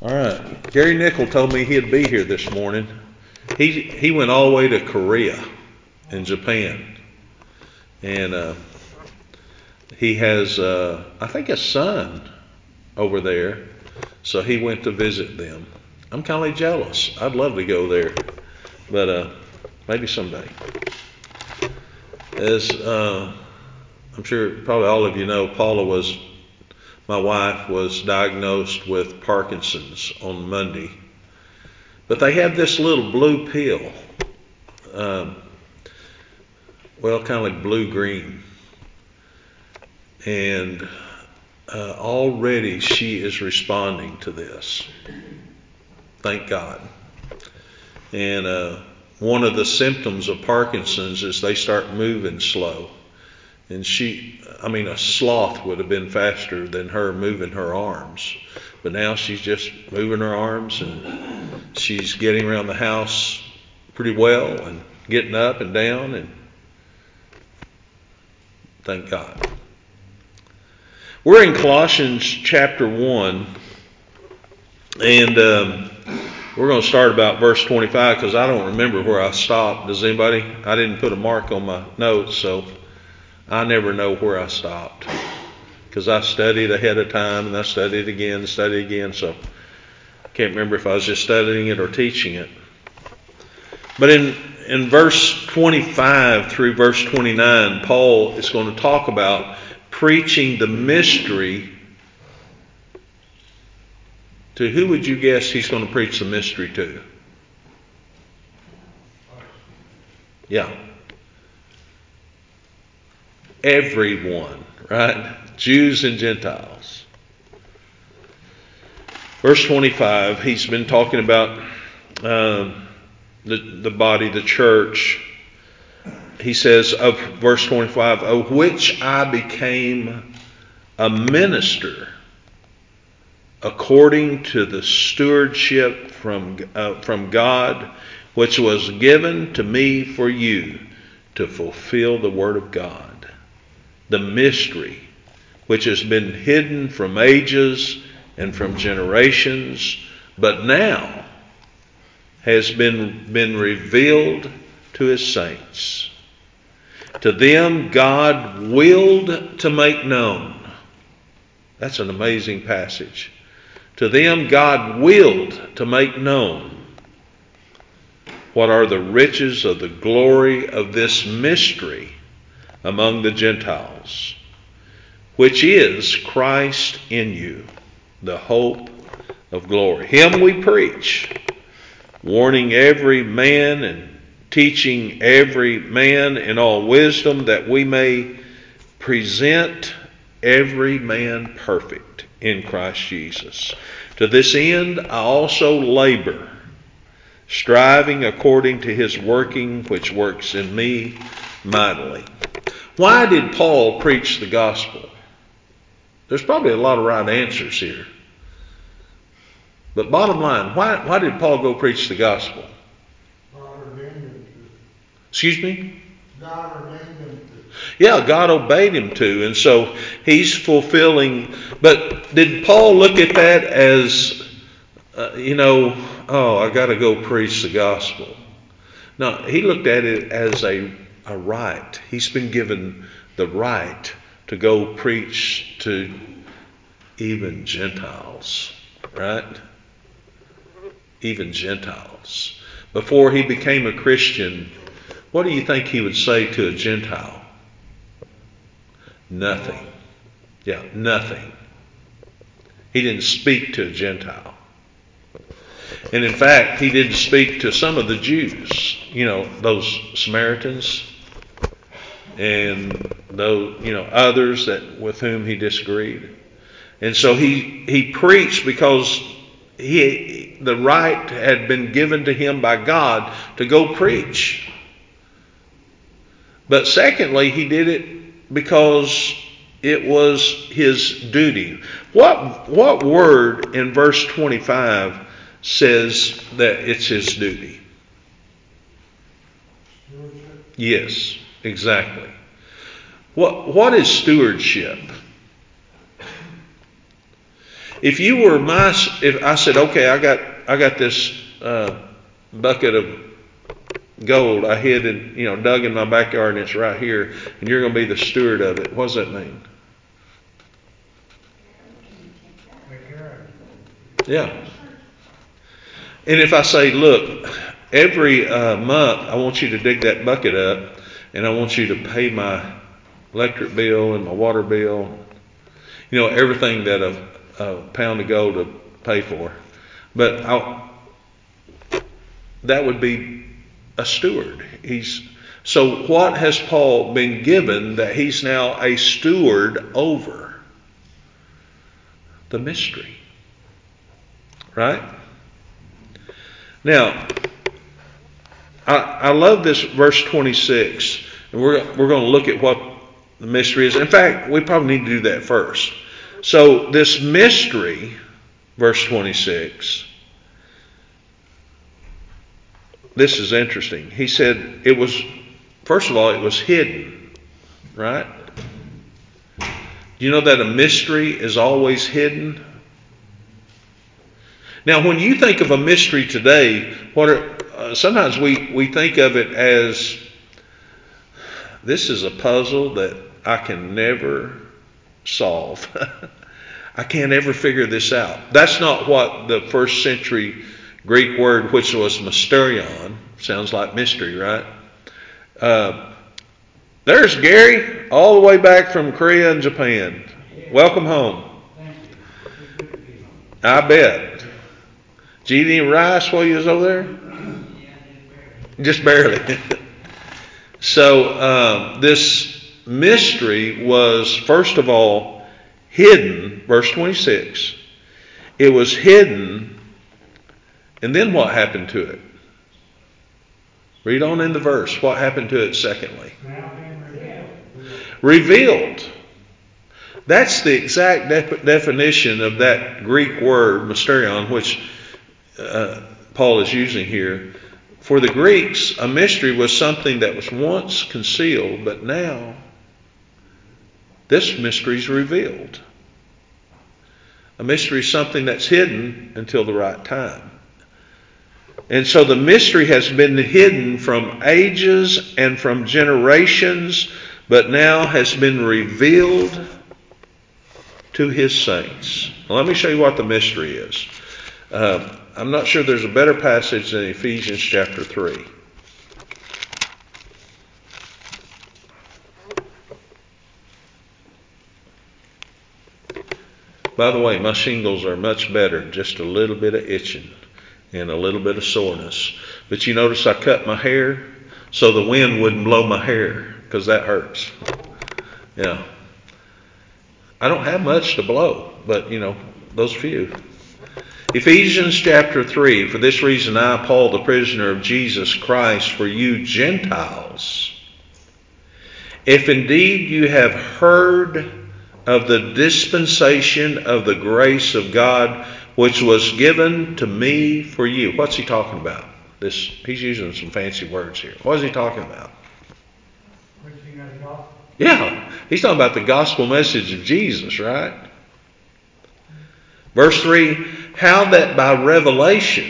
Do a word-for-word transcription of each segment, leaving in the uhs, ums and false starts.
All right. Gary Nickel told me he'd be here this morning. He he went all the way to Korea in Japan. And uh, he has, uh, I think, a son over there. So he went to visit them. I'm kind of jealous. I'd love to go there. But uh, maybe someday. As uh, I'm sure probably all of you know, Paula was, my wife was diagnosed with Parkinson's on Monday. But they have this little blue pill. Um, well, kind of like blue-green. And uh, already she is responding to this. Thank God. And uh, one of the symptoms of Parkinson's is they start moving slow. And she, I mean, a sloth would have been faster than her moving her arms. But now she's just moving her arms and she's getting around the house pretty well and getting up and down, and thank God. We're in Colossians chapter one, and um, we're going to start about verse twenty-five because I don't remember where I stopped. Does anybody? I didn't put a mark on my notes, so I never know where I stopped because I studied ahead of time and I studied again and studied again, so I can't remember if I was just studying it or teaching it. But in, in verse twenty-five through verse twenty-nine, Paul is going to talk about preaching the mystery. To who would you guess he's going to preach the mystery to? Yeah. Everyone, right? Jews and Gentiles. Verse twenty-five, he's been talking about um, the, the body, the church. He says of verse twenty-five, of which I became a minister according to the stewardship from uh, from God, which was given to me for you to fulfill the word of God, the mystery which has been hidden from ages and from generations, but now has been been revealed to his saints. To them God willed to make known. That's an amazing passage. To them God willed to make known what are the riches of the glory of this mystery among the Gentiles, which is Christ in you, the hope of glory. Him we preach, warning every man and teaching every man in all wisdom, that we may present every man perfect in Christ Jesus. To this end I also labor, striving according to his working, which works in me mightily. Why did Paul preach the gospel? There's probably a lot of right answers here. But bottom line, why, why did Paul go preach the gospel? Excuse me? God ordained him to. Yeah, God obeyed him to. And so he's fulfilling. But did Paul look at that as, uh, you know, oh, I got to go preach the gospel? No, he looked at it as a, a right. He's been given the right to go preach to even Gentiles, right? Even Gentiles. Before he became a Christian, what do you think he would say to a Gentile? Nothing. Yeah, nothing. He didn't speak to a Gentile. And in fact, he didn't speak to some of the Jews, you know, those Samaritans and those, you know, others that with whom he disagreed. And so he he preached because he the right had been given to him by God to go preach. But secondly, he did it because it was his duty. What what word in verse twenty-five says that it's his duty? Stewardship. Yes, exactly. What what is stewardship? If you were my, if I said, okay, I got, I got this uh, bucket of gold I hid in, you know, dug in my backyard, and it's right here, and you're going to be the steward of it. What does that mean? Yeah. And if I say, look, every uh, month I want you to dig that bucket up, and I want you to pay my electric bill and my water bill, you know, everything that a, a pound of gold would pay for. But I'll, that would be a steward. He's so what has Paul been given that he's now a steward over? The mystery. Right? Now, I, I love this verse twenty-six. And we're, we're going to look at what the mystery is. In fact, we probably need to do that first. So this mystery, verse twenty-six, this is interesting. He said it was, first of all, it was hidden, right? Do you know that a mystery is always hidden? Now, when you think of a mystery today, what are, uh, sometimes we, we think of it as, this is a puzzle that I can never solve. I can't ever figure this out. That's not what the first century Greek word, which was mysterion, sounds like mystery, right? Uh, there's Gary, all the way back from Korea and Japan. Welcome home. I bet. Did you eat any rice while you was over there? Just barely. So um, this mystery was, first of all, hidden, verse twenty-six. It was hidden, and then what happened to it? Read on in the verse. What happened to it secondly? Revealed. That's the exact de- definition of that Greek word, mysterion, which uh, Paul is using here. For the Greeks, a mystery was something that was once concealed, but now this mystery is revealed. A mystery is something that's hidden until the right time. And so the mystery has been hidden from ages and from generations, but now has been revealed to his saints. Now, let me show you what the mystery is. Uh, I'm not sure there's a better passage than Ephesians chapter three. By the way, my shingles are much better, just a little bit of itching and a little bit of soreness. But you notice I cut my hair so the wind wouldn't blow my hair, because that hurts. Yeah. I don't have much to blow, but you know, those few. Ephesians chapter three, for this reason I, Paul, the prisoner of Jesus Christ, for you Gentiles, if indeed you have heard of the dispensation of the grace of God, which was given to me for you. What's he talking about? This, he's using some fancy words here. What is he talking about? Preaching of the gospel. Yeah, he's talking about the gospel message of Jesus, right? Verse three, how that by revelation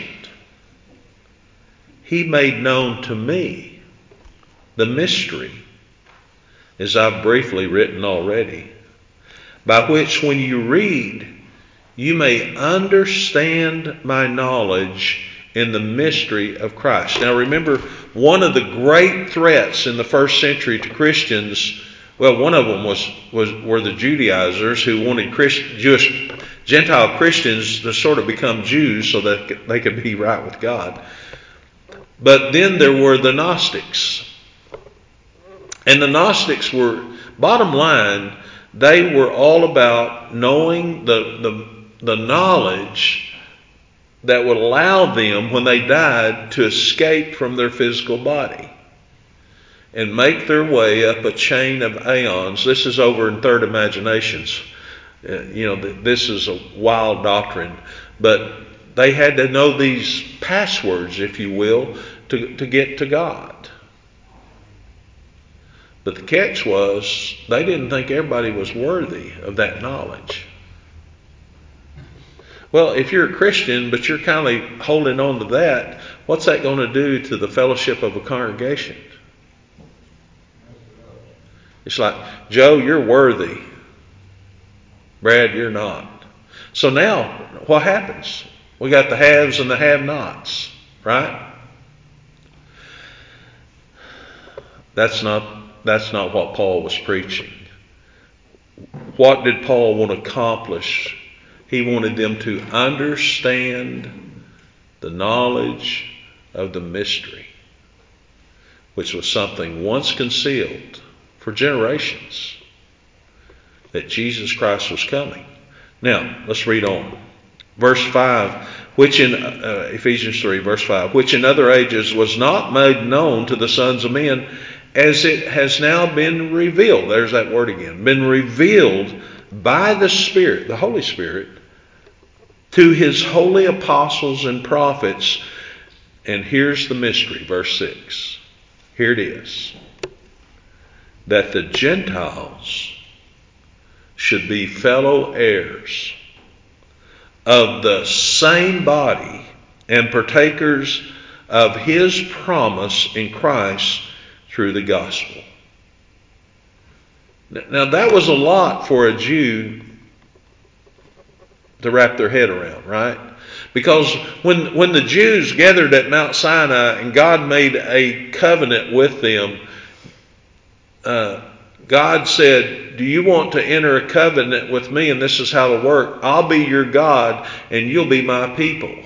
he made known to me the mystery, as I've briefly written already, by which when you read, you may understand my knowledge in the mystery of Christ. Now remember, one of the great threats in the first century to Christians, well, one of them was, was were the Judaizers who wanted Christ, Jewish Gentile Christians to sort of become Jews so that they could be right with God. But then there were the Gnostics. And the Gnostics were, bottom line, they were all about knowing the, the, the knowledge that would allow them, when they died, to escape from their physical body and make their way up a chain of aeons. This is over in Third Imaginations. Uh, you know, this is a wild doctrine, but they had to know these passwords, if you will, to, to get to God. But the catch was, they didn't think everybody was worthy of that knowledge. Well, if you're a Christian, but you're kind of holding on to that, what's that going to do to the fellowship of a congregation? It's like, Joe, you're worthy. Brad, you're not. So now, what happens? We got the haves and the have-nots, right? That's not, that's not what Paul was preaching. What did Paul want to accomplish? He wanted them to understand the knowledge of the mystery, which was something once concealed for generations, that Jesus Christ was coming. Now, let's read on. Verse five, which in uh, Ephesians three, verse five, which in other ages was not made known to the sons of men, as it has now been revealed. There's that word again. Been revealed by the Spirit, the Holy Spirit, to His holy apostles and prophets. And here's the mystery, verse six. Here it is. That the Gentiles should be fellow heirs of the same body and partakers of His promise in Christ through the gospel. Now that was a lot for a Jew to wrap their head around, right? Because when when the Jews gathered at Mount Sinai and God made a covenant with them, uh, God said, do you want to enter a covenant with me? And this is how it'll work. I'll be your God and you'll be my people.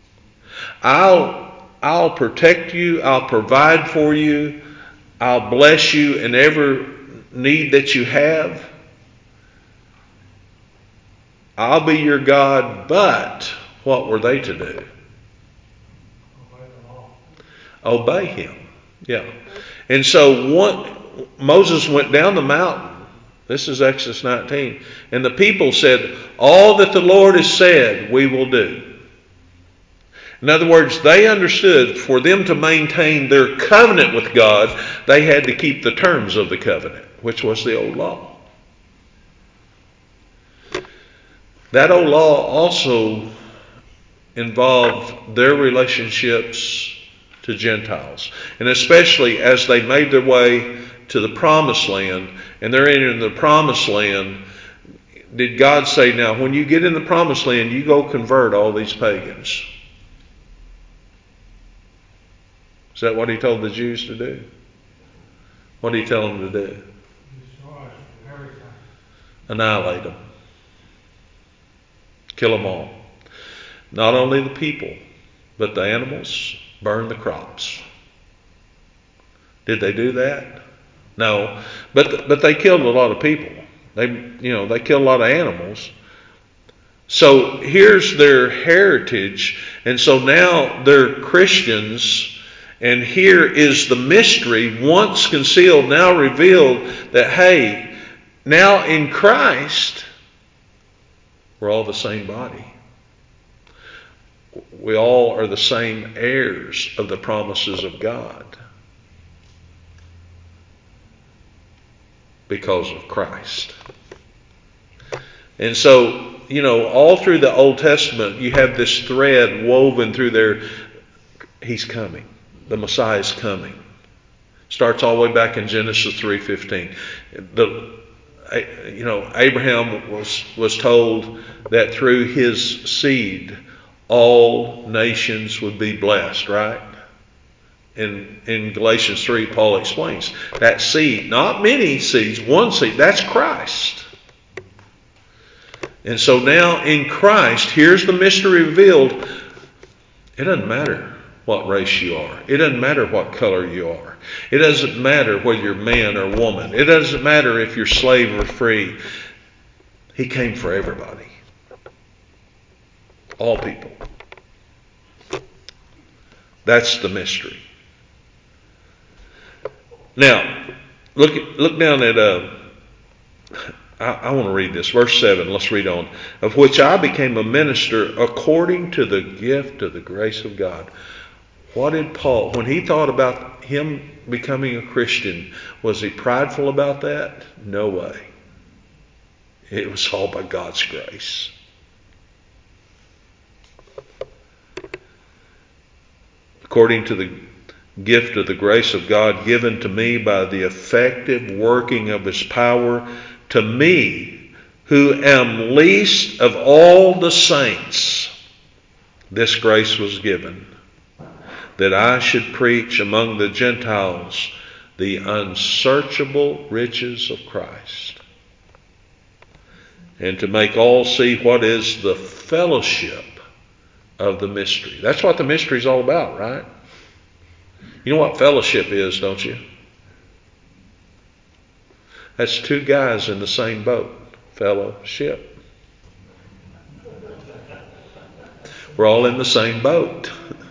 I'll, I'll protect you. I'll provide for you. I'll bless you in every need that you have. I'll be your God, but what were they to do? Obey the law. Obey Him. Yeah. And so one, Moses went down the mountain. This is Exodus nineteen. And the people said, all that the Lord has said, we will do. In other words, they understood for them to maintain their covenant with God, they had to keep the terms of the covenant, which was the old law. That old law also involved their relationships to Gentiles. And especially as they made their way to the promised land, and they're entering the promised land, did God say, now when you get in the promised land, you go convert all these pagans? Is that what He told the Jews to do? What did He tell them to do? Destroy everything. Annihilate them. Kill them all. Not only the people, but the animals. Burn the crops. Did they do that? No. But but they killed a lot of people. They you know they killed a lot of animals. So here's their heritage, and so now they're Christians. And here is the mystery, once concealed, now revealed, that hey, now in Christ, we're all the same body. We all are the same heirs of the promises of God because of Christ. And so, you know, all through the Old Testament, you have this thread woven through there. He's coming. The Messiah is coming. Starts all the way back in Genesis three fifteen. The you know Abraham was was told that through his seed all nations would be blessed, right? In in Galatians three, Paul explains that seed, not many seeds, one seed, that's Christ. And so now in Christ, here's the mystery revealed. It doesn't matter what race you are. It doesn't matter what color you are. It doesn't matter whether you're man or woman. It doesn't matter if you're slave or free. He came for everybody. All people. That's the mystery. Now, look look down at, uh, I, I want to read this. Verse seven, let's read on. Of which I became a minister according to the gift of the grace of God. What did Paul, when he thought about him becoming a Christian, was he prideful about that? No way. It was all by God's grace. according to the gift of the grace of God given to me by the effective working of His power, to me, who am least of all the saints, this grace was given, that I should preach among the Gentiles the unsearchable riches of Christ, and to make all see what is the fellowship of the mystery. That's what the mystery is all about, right? You know what fellowship is, don't you? That's two guys in the same boat. Fellowship. We're all in the same boat.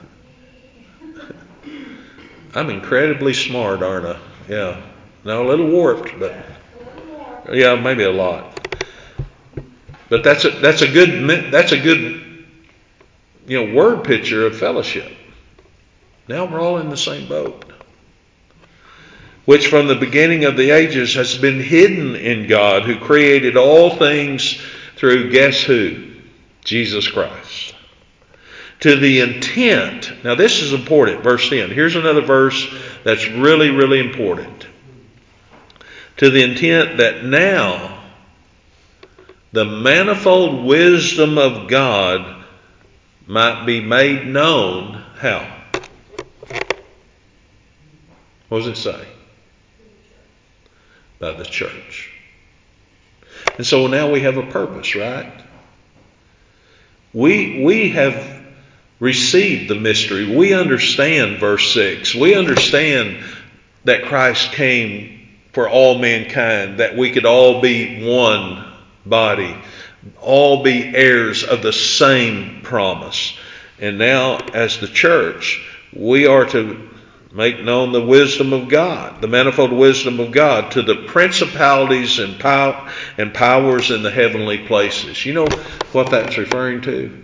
I'm incredibly smart, aren't I? Yeah. Now a little warped, but yeah, maybe a lot. But that's a that's a good that's a good you know word picture of fellowship. Now we're all in the same boat, which from the beginning of the ages has been hidden in God, who created all things through, guess who? Jesus Christ. To the intent, now this is important, verse ten. Here's another verse that's really, really important. To the intent that now the manifold wisdom of God might be made known. How? What does it say? By the church. And so now we have a purpose, right? We we have received the mystery. We understand verse six. We understand that Christ came for all mankind, that we could all be one body, all be heirs of the same promise. And now as the church, we are to make known the wisdom of God, the manifold wisdom of God, to the principalities and, pow- and powers in the heavenly places. You know what that's referring to?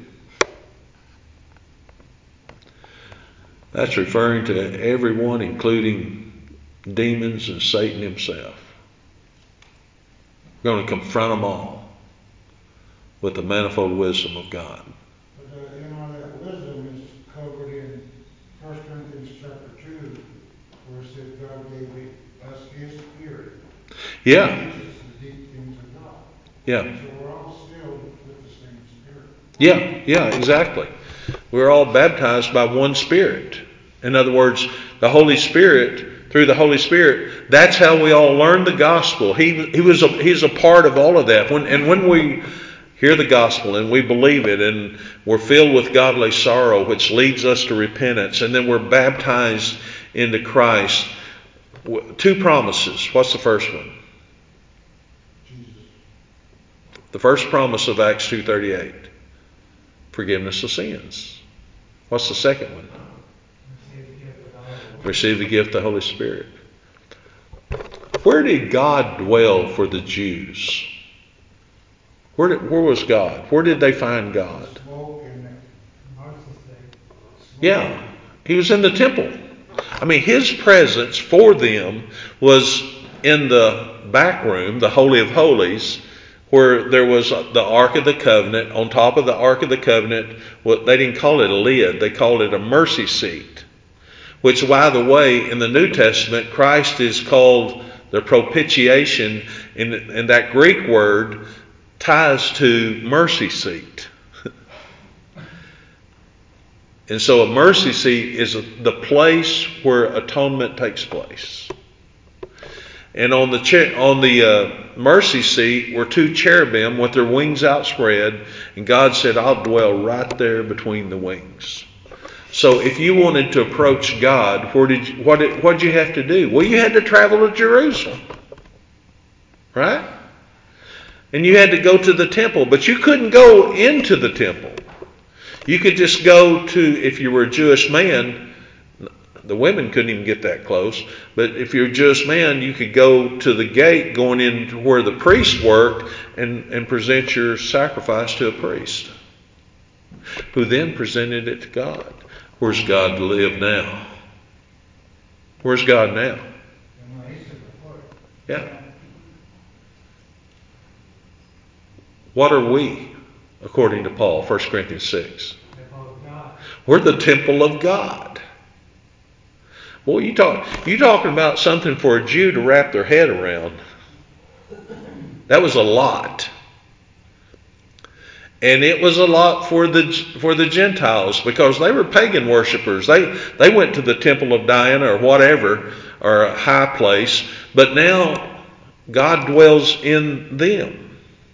That's referring to everyone, including demons and Satan himself. We're going to confront them all with the manifold wisdom of God. But, uh, you know, that wisdom is covered in First Corinthians chapter two, where it says God gave us His Spirit. Yeah. He teaches us the deep things of God. Yeah. So we're all sealed with the same Spirit. Yeah, yeah, exactly. We're all baptized by one Spirit. In other words, the Holy Spirit, through the Holy Spirit, that's how we all learn the gospel. He he was a, he's a part of all of that. When and when we hear the gospel and we believe it and we're filled with godly sorrow, which leads us to repentance, and then we're baptized into Christ. Two promises. What's the first one? Jesus. The first promise of Acts two thirty-eight. Forgiveness of sins. What's the second one? Receive the gift of the Holy Spirit. Where did God dwell for the Jews? Where did, where was God? Where did they find God? Yeah, He was in the temple. I mean, His presence for them was in the back room, the Holy of Holies, where there was the Ark of the Covenant. On top of the Ark of the Covenant, well, they didn't call it a lid, they called it a mercy seat. Which, by the way, in the New Testament, Christ is called the propitiation, and, and that Greek word ties to mercy seat. And so a mercy seat is the place where atonement takes place. And on the cha- on the uh, mercy seat were two cherubim with their wings outspread, and God said, "I'll dwell right there between the wings." So if you wanted to approach God, where did you, what did what did you have to do? Well, you had to travel to Jerusalem, right? And you had to go to the temple, but you couldn't go into the temple. You could just go to, if you were a Jewish man, the women couldn't even get that close, but if you're a Jewish man, you could go to the gate going into where the priest worked and, and present your sacrifice to a priest, who then presented it to God. Where's God live now? Where's God now? Yeah. What are we, according to Paul, First Corinthians six? We're the temple of God. Boy, you talk you talking about something for a Jew to wrap their head around. That was a lot. And it was a lot for the for the Gentiles because they were pagan worshipers. They they went to the temple of Diana or whatever, or a high place, but now God dwells in them.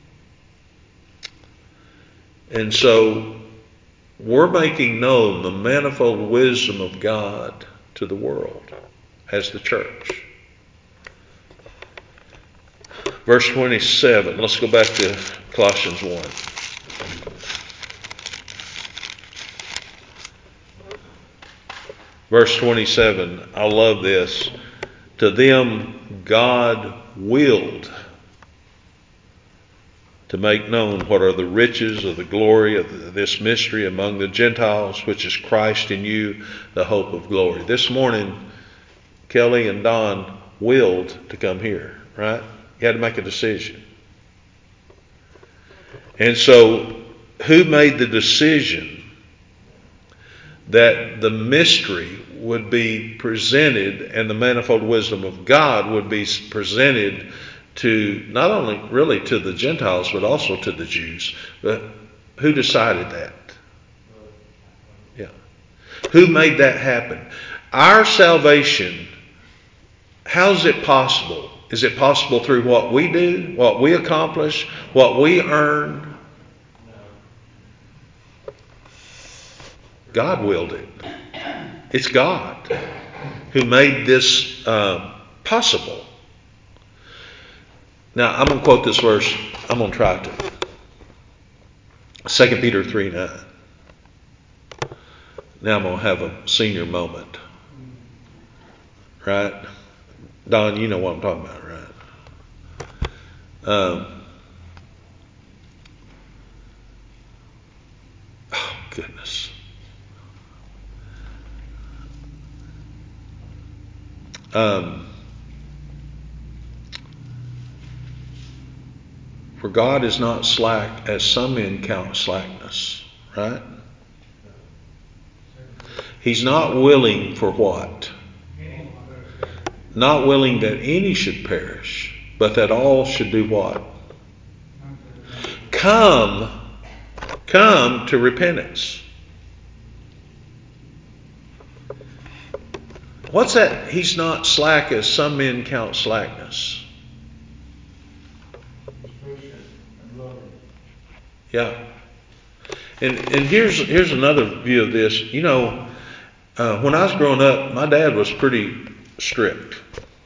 And so we're making known the manifold wisdom of God to the world as the church. Verse twenty-seven. Let's go back to Colossians one. Verse twenty-seven. I love this. To them God willed to make known what are the riches of the glory of this mystery among the Gentiles, which is Christ in you, the hope of glory. This morning, Kelly and Don willed to come here, right? You had to make a decision. And so, who made the decision that the mystery would be presented and the manifold wisdom of God would be presented to not only really to the Gentiles but also to the Jews? But who decided that? Yeah. Who made that happen? Our salvation, how is it possible? Is it possible through what we do, what we accomplish, what we earn? God willed it. It's God who made this uh, possible. Now, I'm going to quote this verse. I'm going to try to. Second Peter three nine. Now I'm going to have a senior moment. Right? Don, you know what I'm talking about, right? Um, oh, goodness. Um, for God is not slack as some men count slackness, right? He's not willing for what? Not willing that any should perish, but that all should do what? Come, come to repentance. What's that? He's not slack as some men count slackness. Yeah. And and here's here's another view of this. You know, uh, when I was growing up, my dad was pretty strict.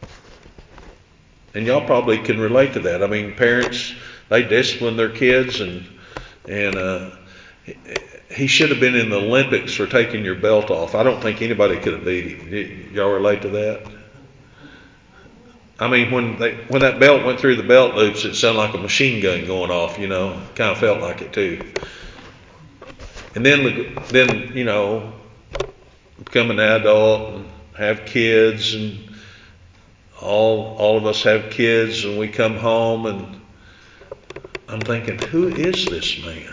And y'all probably can relate to that. I mean, parents, they discipline their kids, and and uh, he should have been in the Olympics for taking your belt off. I don't think anybody could have beat him. Y'all relate to that? I mean, when they when that belt went through the belt loops, it sounded like a machine gun going off. You know, kind of felt like it too. And then, then you know, become an adult and have kids, and all all of us have kids, and we come home, and I'm thinking, who is this man?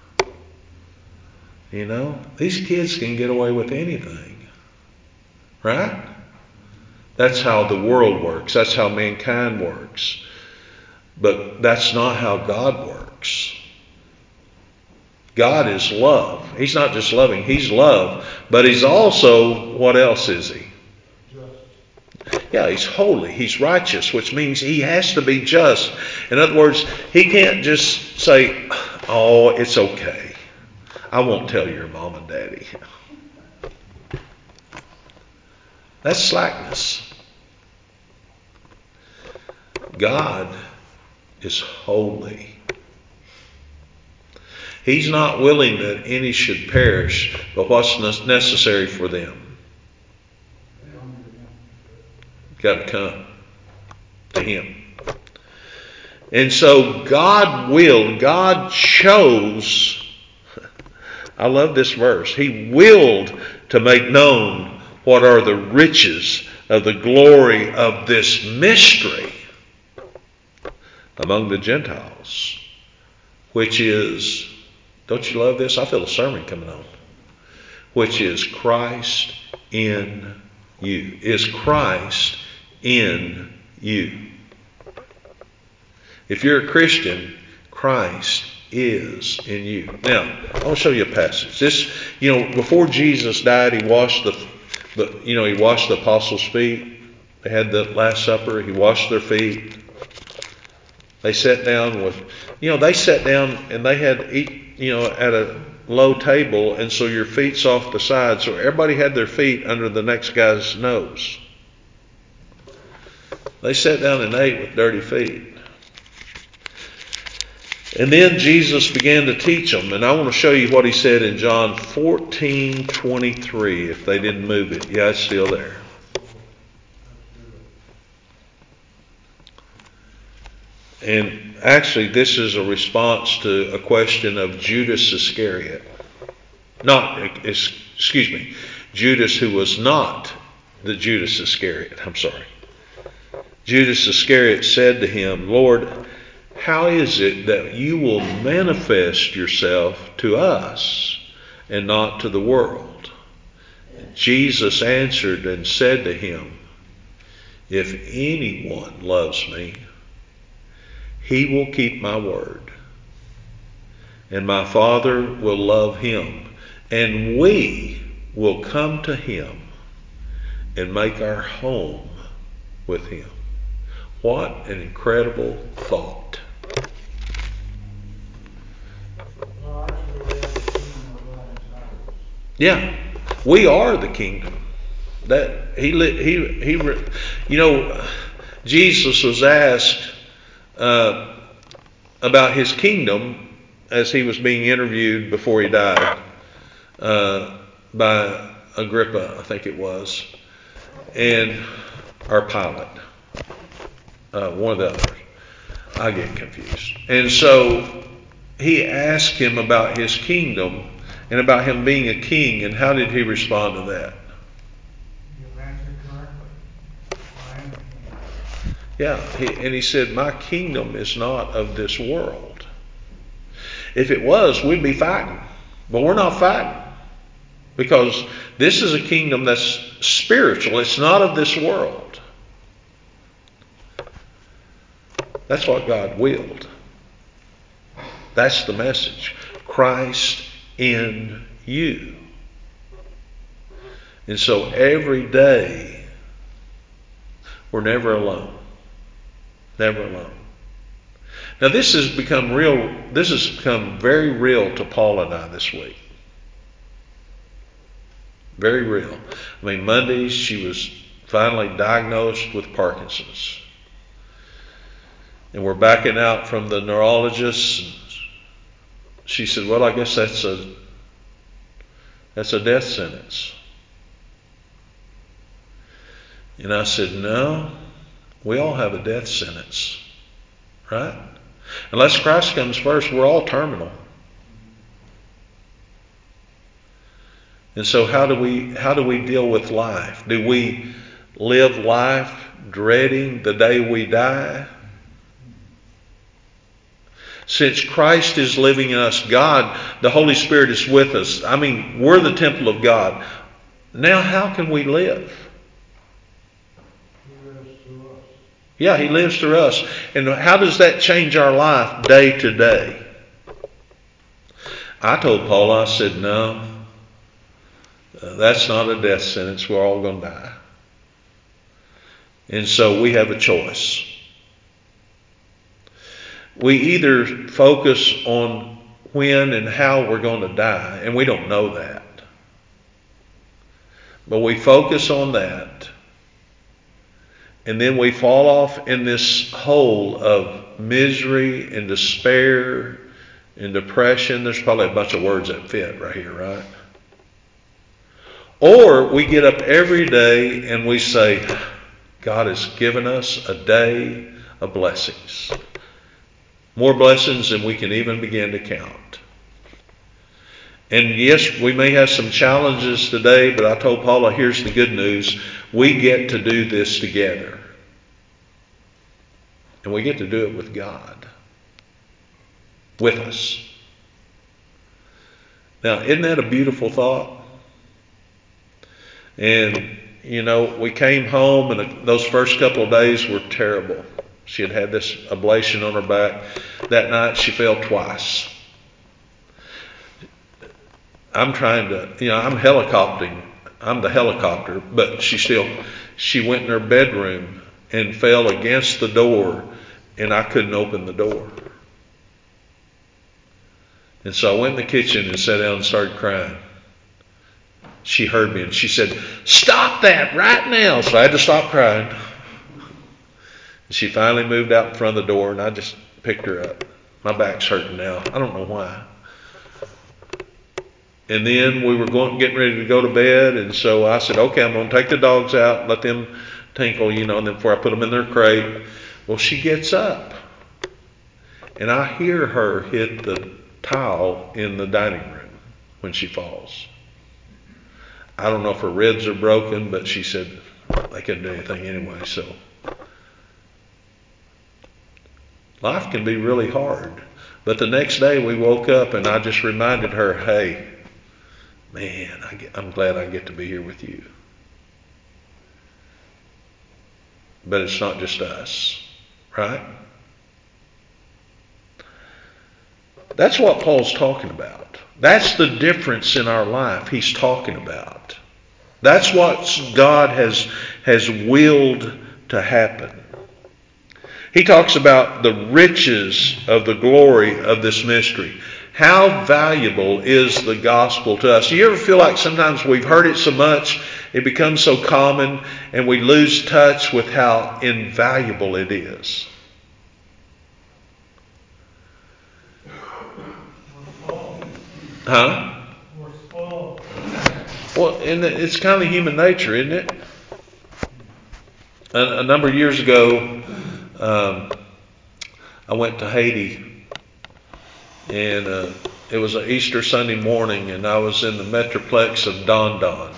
You know, these kids can get away with anything, right? That's how the world works. That's how mankind works. But that's not how God works. God is love. He's not just loving, He's love. But He's also, what else is He? Yeah, He's holy. He's righteous, which means He has to be just. In other words, He can't just say, oh, it's okay. I won't tell your mom and daddy. That's slackness. God is holy. He's not willing that any should perish, but what's necessary for them? Got to come to Him. And so God willed, God chose, I love this verse, He willed to make known what are the riches of the glory of this mystery among the Gentiles, which is, don't you love this? I feel a sermon coming on. Which is Christ in you? Is Christ in you? If you're a Christian, Christ is in you. Now, I want to show you a passage. This, you know, before Jesus died, he washed the, the you know, he washed the apostles' feet. They had the Last Supper. He washed their feet. They sat down with, you know, they sat down and they had to eat, you know, at a low table, and so your feet's off the side. So everybody had their feet under the next guy's nose. They sat down and ate with dirty feet. And then Jesus began to teach them. And I want to show you what he said in John fourteen twenty-three, if they didn't move it. Yeah, it's still there. And actually, this is a response to a question of Judas Iscariot. Not, excuse me, Judas who was not the Judas Iscariot. I'm sorry. Judas Iscariot said to him, Lord, how is it that you will manifest yourself to us and not to the world? And Jesus answered and said to him, if anyone loves me, he will keep my word, and my Father will love him, and we will come to him and make our home with him. What an incredible thought. Well, actually, we have the kingdom of God inside of us. Yeah, we are the kingdom. That he he he. You know, Jesus was asked uh, about his kingdom as he was being interviewed before he died uh, by Agrippa, I think it was, and or Pilate, uh, one of the others. I get confused. And so he asked him about his kingdom and about him being a king, and how did he respond to that? You answered correctly. I am the king. Yeah, he, and he said, my kingdom is not of this world. If it was, we'd be fighting. But we're not fighting. Because this is a kingdom that's spiritual. It's not of this world. That's what God willed. That's the message. Christ in you. And so every day, we're never alone. Never alone. Now this has become real, this has become very real to Paula and I this week. Very real. I mean, Monday she was finally diagnosed with Parkinson's. And we're backing out from the neurologist. She said, well, I guess that's a that's a death sentence. And I said, no, we all have a death sentence. Right? Unless Christ comes first, we're all terminal. And so how do we how do we deal with life? Do we live life dreading the day we die? Since Christ is living in us, God, the Holy Spirit is with us. I mean, we're the temple of God. Now how can we live? He lives through us. Yeah, He lives through us. And how does that change our life day to day? I told Paula, I said, no, uh, that's not a death sentence. We're all going to die. And so we have a choice. We either focus on when and how we're going to die, and we don't know that. But we focus on that, and then we fall off in this hole of misery and despair and depression. There's probably a bunch of words that fit right here, right? Or we get up every day and we say, God has given us a day of blessings. More blessings than we can even begin to count. And yes, we may have some challenges today, but I told Paula, here's the good news. We get to do this together. And we get to do it with God. With us. Now, isn't that a beautiful thought? And you know, we came home, and those first couple of days were terrible. She had had this ablation on her back. That night she fell twice. I'm trying to, you know, I'm helicoptering. I'm the helicopter, but she still, she went in her bedroom and fell against the door, and I couldn't open the door. And so I went in the kitchen and sat down and started crying. She heard me and she said, "Stop that right now." So I had to stop crying. She finally moved out in front of the door, and I just picked her up. My back's hurting now. I don't know why. And then we were going, getting ready to go to bed, and so I said, "Okay, I'm going to take the dogs out, let them tinkle, you know, and then before I put them in their crate." Well, she gets up, and I hear her hit the tile in the dining room when she falls. I don't know if her ribs are broken, but she said they couldn't do anything anyway. So life can be really hard. But the next day we woke up, and I just reminded her, "Hey, man, I get, I'm glad I get to be here with you." But it's not just us, right? That's what Paul's talking about. That's the difference in our life he's talking about. That's what God has, has willed to happen. He talks about the riches of the glory of this mystery. How valuable is the gospel to us? Do you ever feel like sometimes we've heard it so much, it becomes so common, and we lose touch with how invaluable it is? Huh? Well, and it's kind of human nature, isn't it? A, a number of years ago, um, I went to Haiti, and uh, it was an Easter Sunday morning, and I was in the metroplex of Don Don.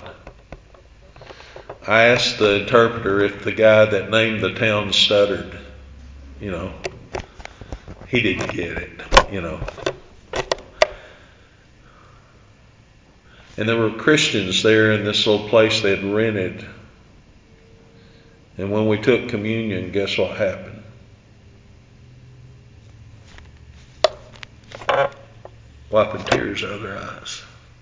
I asked the interpreter if the guy that named the town stuttered. You know, he didn't get it, you know. And there were Christians there in this little place they had rented. And when we took communion, guess what happened? Wiping tears out of their eyes.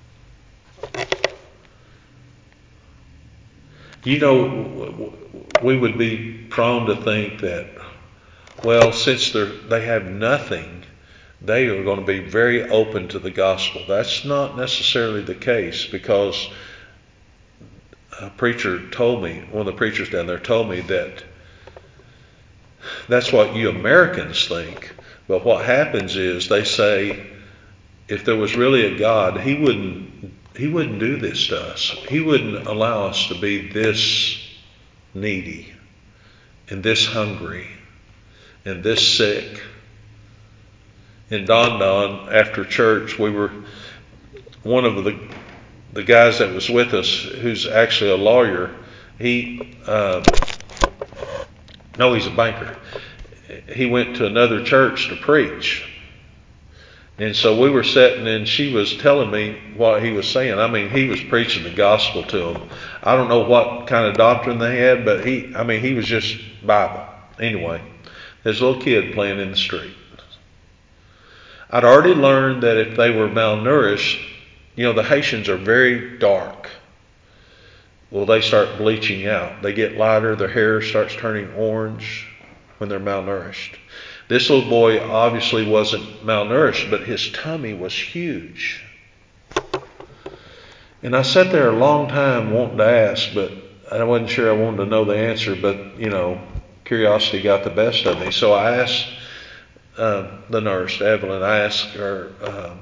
You know, we would be prone to think that, well, since they're, they have nothing, they are going to be very open to the gospel. That's not necessarily the case, because a preacher told me, one of the preachers down there told me that that's what you Americans think. But what happens is they say, if there was really a God, he wouldn't he wouldn't do this to us. He wouldn't allow us to be this needy and this hungry and this sick. In Don Don, after church, we were, one of the the guys that was with us, who's actually a lawyer, he, uh, no, he's a banker. He went to another church to preach. And so we were sitting, and she was telling me what he was saying. I mean, he was preaching the gospel to them. I don't know what kind of doctrine they had, but he, I mean, he was just Bible. Anyway, there's a little kid playing in the street. I'd already learned that if they were malnourished, you know, the Haitians are very dark. Well, they start bleaching out. They get lighter. Their hair starts turning orange when they're malnourished. This little boy obviously wasn't malnourished, but his tummy was huge. And I sat there a long time wanting to ask, but I wasn't sure I wanted to know the answer. But, you know, curiosity got the best of me. So I asked uh, the nurse, Evelyn, I asked her, um,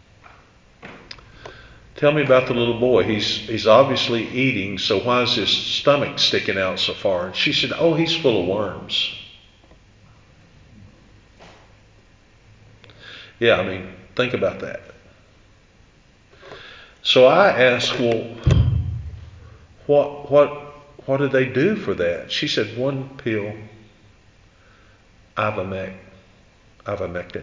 tell me about the little boy. He's he's obviously eating, so why is his stomach sticking out so far? And she said, oh, he's full of worms. Yeah, I mean, think about that. So I asked, well, what what what did they do for that? She said, one pill, Ivamec, ivermectin.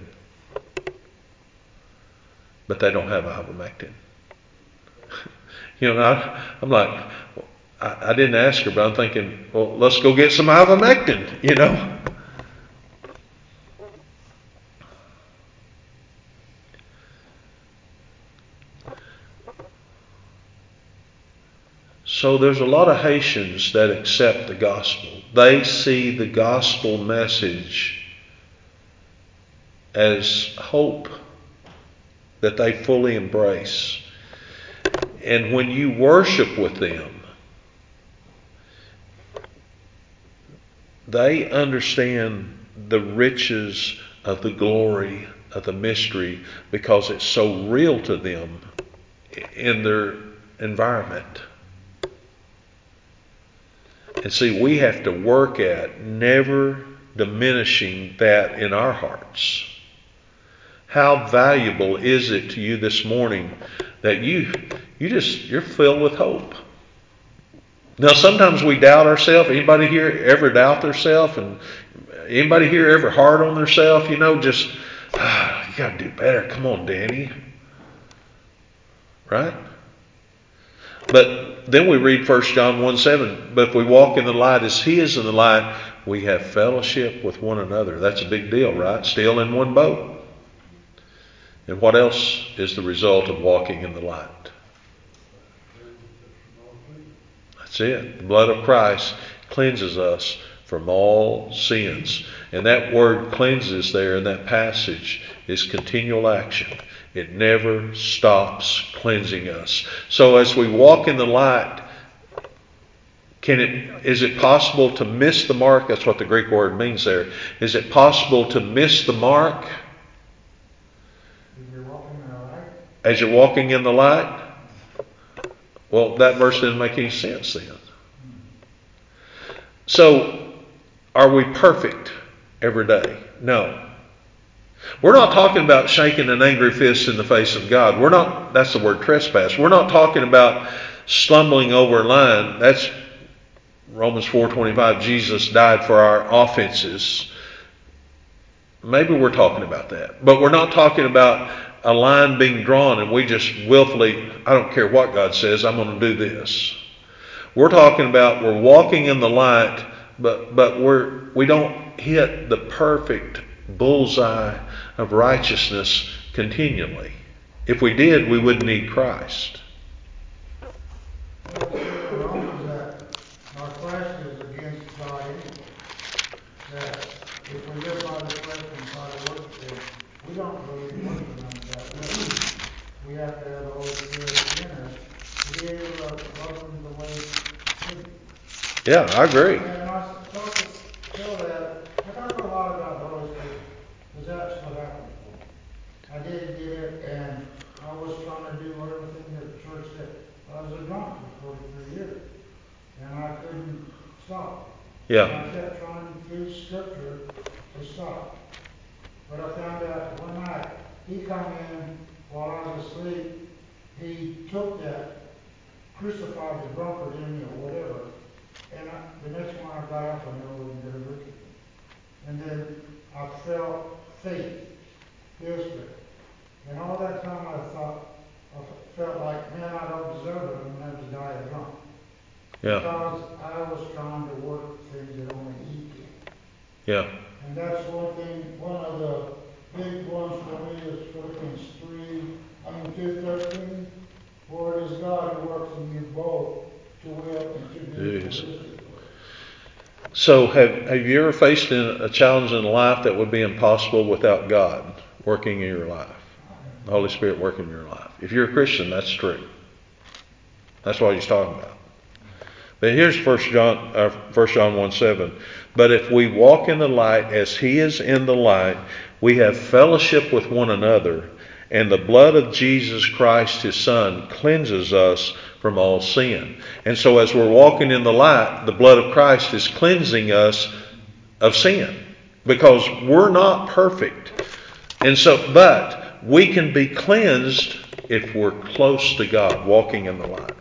But they don't have ivermectin. You know, I, I'm like, I, I, I didn't ask her, but I'm thinking, well, let's go get some ivermectin, you know. So there's a lot of Haitians that accept the gospel. They see the gospel message as hope that they fully embrace. And when you worship with them, they understand the riches of the glory of the mystery because it's so real to them in their environment. And see, we have to work at never diminishing that in our hearts. How valuable is it to you this morning that you you just you're filled with hope? Now sometimes we doubt ourselves. Anybody here ever doubt themselves? And anybody here ever hard on themselves? You know, just ah, you got to do better. Come on, Danny. Right? But then we read First John one seven. But if we walk in the light as He is in the light, we have fellowship with one another. That's a big deal, right? Still in one boat. And what else is the result of walking in the light? That's it. The blood of Christ cleanses us from all sins. And that word cleanses there in that passage is continual action. It never stops cleansing us. So as we walk in the light, can it, is it possible to miss the mark? That's what the Greek word means there. Is it possible to miss the mark as you're walking in the light? Well, that verse doesn't make any sense then. So, are we perfect every day? No. We're not talking about shaking an angry fist in the face of God. We're not, that's the word trespass. We're not talking about stumbling over a line. That's Romans four twenty-five. Jesus died for our offenses. Maybe we're talking about that. But we're not talking about a line being drawn and we just willfully, I don't care what God says, I'm going to do this. We're talking about we're walking in the light, but but we're we don't hit the perfect bullseye of righteousness continually. If we did, we wouldn't need Christ. Well, Romans that our flesh is against God anyway. That if we live by the flesh and try to worship Him, we don't really worship Him that way. We have to have the Holy Spirit in us to be able to love Him the way He should. Yeah, I agree. And I talk to Phil that I talk a lot about the Holy Spirit because that's what happened for me. I did get it, and I was trying to do everything that the church said. I was a drunk for forty-three years, and I couldn't stop. Yeah. And I kept trying to use Scripture to stop. But I found out one night, he come in while I was asleep. He took that, crucified the drunkard in me or whatever. And I, the next one I got up and I wasn't going to look at him. And then I felt faith, His Spirit. And all that time I thought, I felt like, man, I don't deserve it. I'm going to have to die a drunk. Yeah. Because I was trying to work things that only He can. Yeah. And that's one thing, one of the big ones for me is Philippians three, I mean two thirteen. For it is God who works in you both to will and to do for His good. So have, have you ever faced a challenge in life that would be impossible without God working in your life? The Holy Spirit working in your life. If you're a Christian, that's true. That's what He's talking about. But here's First John, uh, First John one seven. But if we walk in the light as He is in the light, we have fellowship with one another, and the blood of Jesus Christ, His Son, cleanses us from all sin. And so as we're walking in the light, the blood of Christ is cleansing us of sin. Because we're not perfect. And so, but we can be cleansed if we're close to God, walking in the light.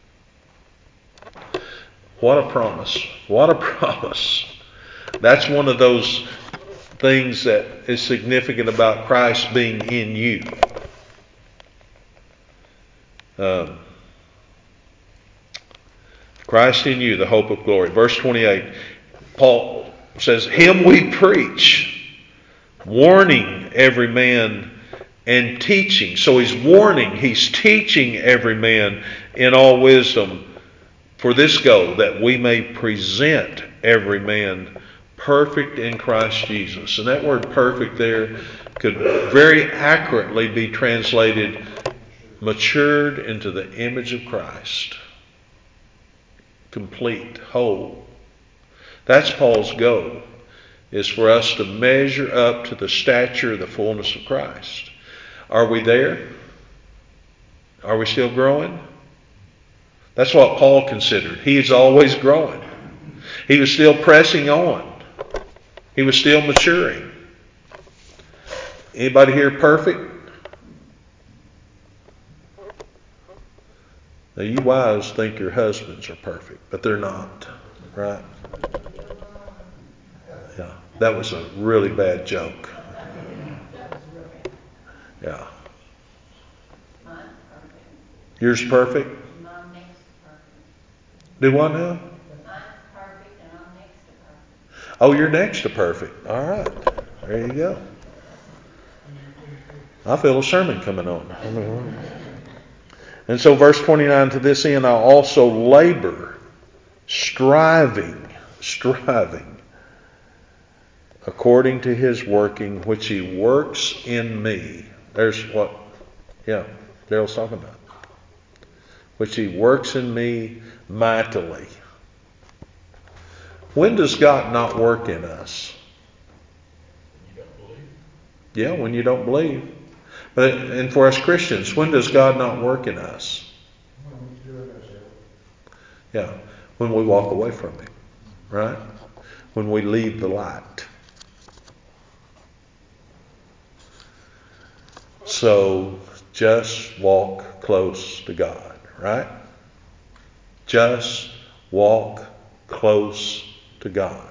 What a promise. What a promise. That's one of those things that is significant about Christ being in you. Um, Christ in you, the hope of glory. Verse twenty-eight, Paul says, Him we preach, warning every man and teaching. So he's warning, he's teaching every man in all wisdom for this goal, that we may present every man perfect in Christ Jesus. And that word perfect there could very accurately be translated matured into the image of Christ. Complete, whole. That's Paul's goal, is for us to measure up to the stature of the fullness of Christ. Are we there? Are we still growing? That's what Paul considered. He is always growing. He was still pressing on. He was still maturing. Anybody here perfect? Now you wives think your husbands are perfect, but they're not, right? Yeah, that was a really bad joke. Yeah. Yours perfect? Mine next to perfect. Do what now? Mine's perfect and I'm next to perfect. Oh, you're next to perfect. All right. There you go. I feel a sermon coming on. And so verse twenty-nine, to this end I also labor, striving, striving, according to His working, which He works in me. There's what, yeah, Daryl's talking about. Which He works in me mightily. When does God not work in us? When you don't believe. Yeah, when you don't believe. But and for us Christians, when does God not work in us? Yeah, when we walk away from Him, right? When we leave the light. So just walk close to God, right? Just walk close to God.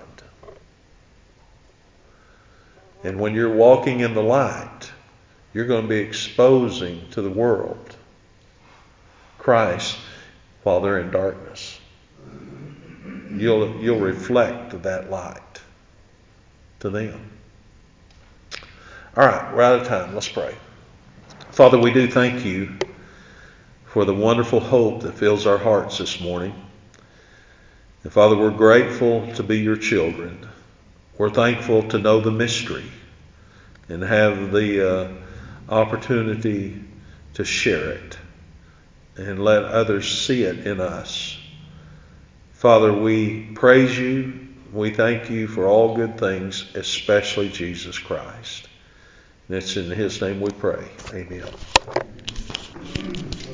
And when you're walking in the light, you're going to be exposing to the world Christ while they're in darkness. You'll, you'll reflect that light to them. All right, we're out of time. Let's pray. Father, we do thank You for the wonderful hope that fills our hearts this morning. And Father, we're grateful to be Your children. We're thankful to know the mystery and have the uh, opportunity to share it and let others see it in us. Father, we praise You. We thank You for all good things, especially Jesus Christ. And it's in His name we pray. Amen.